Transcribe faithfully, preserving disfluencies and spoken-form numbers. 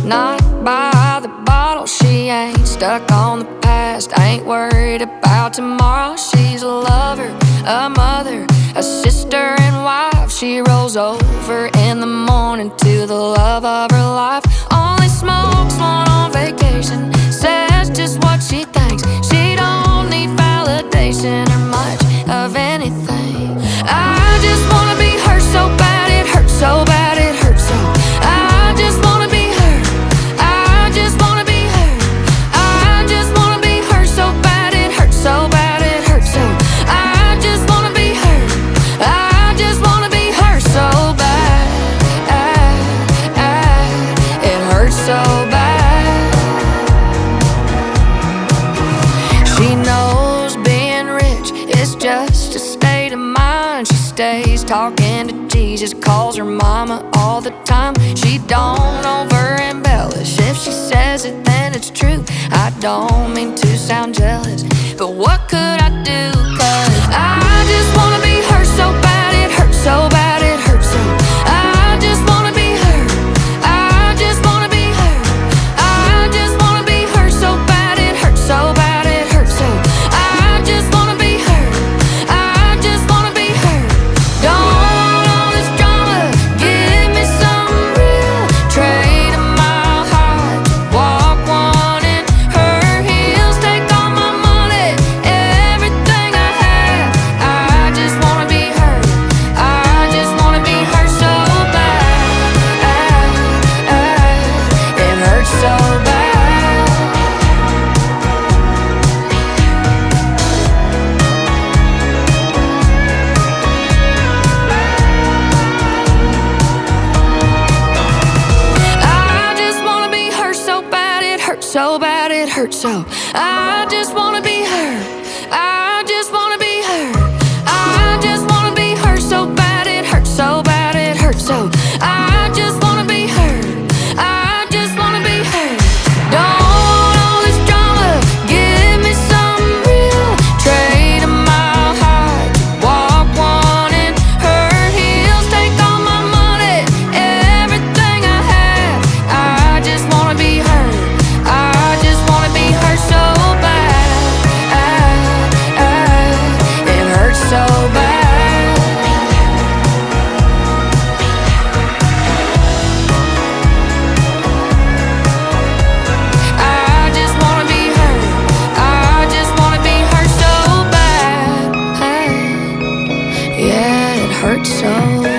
Not by the bottle, she ain't stuck on the past. Ain't worried about tomorrow. She's a lover, a mother, a sister and wife. She rolls over in the morning to the love of her life. Only smokes one on vacation, says just what she thinks. She don't need validation or much of anything. I just wanna be her so bad, it hurts so bad, it hurts so. I just wanna be her, I just wanna be her. I just wanna be her so bad, it hurts so bad, it hurts so. I just wanna be her, I just wanna be her so bad. It hurts so bad. She knows being rich is just a state of mind. She stays talking to Jesus, calls her mama all the time. She don't over embellish, if she says it then it's true. I don't mean to sound jealous, but what could I do? Cause I just wanna be her so bad, it hurts so bad, it hurts so. I just wanna be her, I just wanna be her. I just wanna be her so bad, it hurts so bad, it hurts so. I just wanna be her, I just wanna be her. Don't want all this drama, give me some real. Trade a mile high, walk one in her heels. Take all my money, everything I have. I just wanna be her, I just wanna be her so bad. It hurts so bad. I just wanna be her so bad, it hurts so bad, it hurts so. I just wanna be her, I just wanna be her. I just wanna be her so bad, it hurts so bad, it hurts so. I just wanna be her, I just wanna be her. Don't want all this drama, give me some real. Trade a mile high, walk one in her heels. Take all my money, everything I have. I just wanna be her, I just wanna be her so bad. It hurts so bad. I just wanna be her, I just wanna be her so bad. Yeah, it hurts so